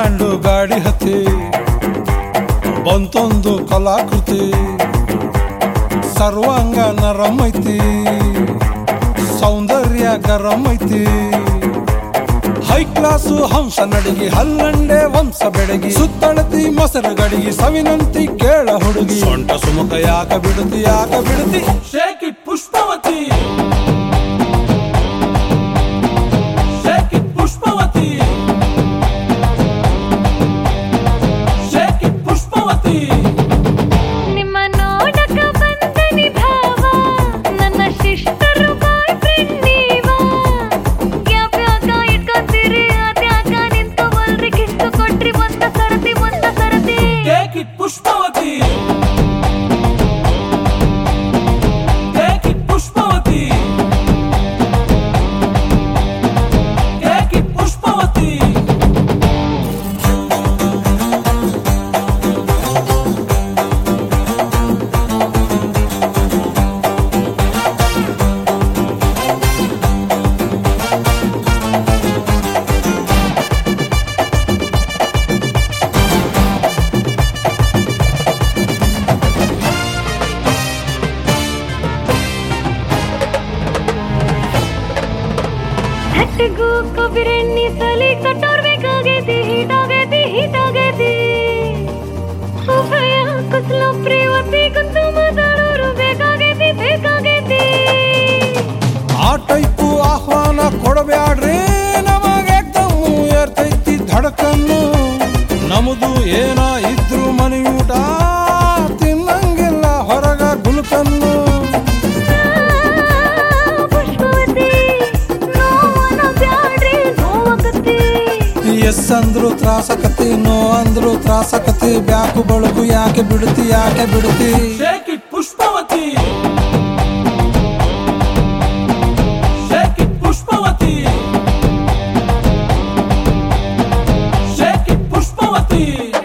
band ಗಾಡಿ ಹತ್ತಿ ಬಂತೊಂದು ಕಲಾಕೃತಿ ಸರ್ವಾಂಗ ನರಂ ಐತಿ ಸೌಂದರ್ಯ ಗರಂ ಐತಿ ಹೈ ಕ್ಲಾಸು ಹಂಸ ನಡಿಗೆ ಹಲ್ಲಂಡೆ ವಂಶ ಬೆಡಗಿ ಸುತ್ತಳತಿ ಮೊಸರು ಗಡಿಗೆ ಸವಿನಂತಿ ಕೇಳ ಹುಡುಗಿ ಸೊಂಟ ಸುಮುಖ ಯಾಕ ಬಿಡುತ್ತಿ shake it Pushpavati shake it Pushpavati shake it Pushpavati ನಿಮ್ಮ ನೋಡಕ ಬಂದನಿ ಭಾವ ನನ್ನ ಶಿಷ್ಟರು ಬಾಯ್ ಫ್ರೆಂಡ್ ನೀವಾ ಯಾವ್ಯಾಕ ಇಟ್ಕೊತೀರಿ ಅದ್ಯಾಕ ನಿಂತ್ಕೊವಲ್ರಿ ಕಿತ್ತು ಕೊಟ್ರಿ ಒಂದ ಸರತಿ take it Pushpavati take it Pushpavati take it Pushpavati ಹಟ್ಟಿಗೂ ಕೊಬ್ಬಿರೆಣ್ಣಿ ಸಲಿ ಕಟ್ಟೋರ್ ಬೇಕಾಗೈತಿ ಹೀಟಾಗೈತಿ ಉಭಯ ಕುಸ್ಲು ಪ್ರೇವತಿ ಕುಂತು ಮಾತಾಡೋರು ಬೇಕಾಗೈತಿ ಆ ಟೈಪು ಆಹ್ವಾನ ಕೊಡಬ್ಯಾಡ್ರಿ ನಮಗೆ ತಮ್ಮು ಏರ್ತೈತಿ ಧಡಕನ್ನು ನಮ್ದು ಏನ ಇದ್ರು ಮನೆಯೂಟ ತಿನ್ನಂಗಿಲ್ಲ ಹೊರಗ ಗುಲ್ಕನ್ನು ಎಸ್ ಅಂದ್ರು ತ್ರಾಸಕತಿ ನೋ ಅಂದ್ರು ತ್ರಾಸಕತಿ ಬ್ಯಾಕು ಬಳಗು ಯಾಕೆ ಬಿಡುತ್ತಿ shake it Pushpavati shake it Pushpavati shake it Pushpavati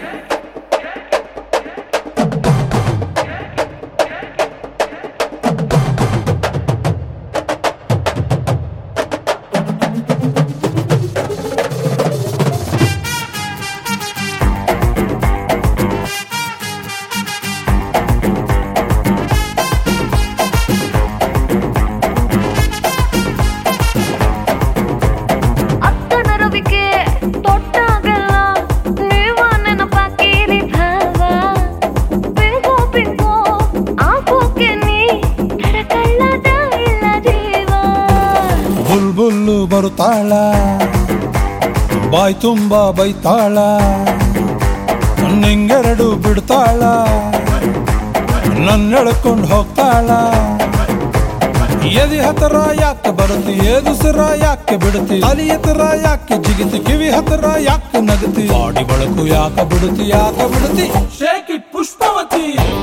ಬುಲ್ಬುಲ್ಲು ಬರುತ್ತಾಳ ಬಾಯ್ ತುಂಬ ಬೈತಾಳ ನಿಂಗೆರಡು ಬಿಡ್ತಾಳ ನನ್ನ ಎಳ್ಕೊಂಡು ಹೋಗ್ತಾಳ ಎದಿ ಹತ್ರ ಯಾಕೆ ಬರುತ್ತಿ ಏದುಸಿರ ಯಾಕೆ ಬಿಡುತ್ತಿ ಅಲಿ ಹತ್ರ ಯಾಕೆ ಜಿಗಿತಿ ಕಿವಿ ಹತ್ರ ಯಾಕೆ ನಗತಿ ಬಾಡಿ ಬಳಕು ಯಾಕೆ ಬಿಡುತ್ತಿ ಶೇಕ್ ಇಟ್ ಪುಷ್ಪವತಿ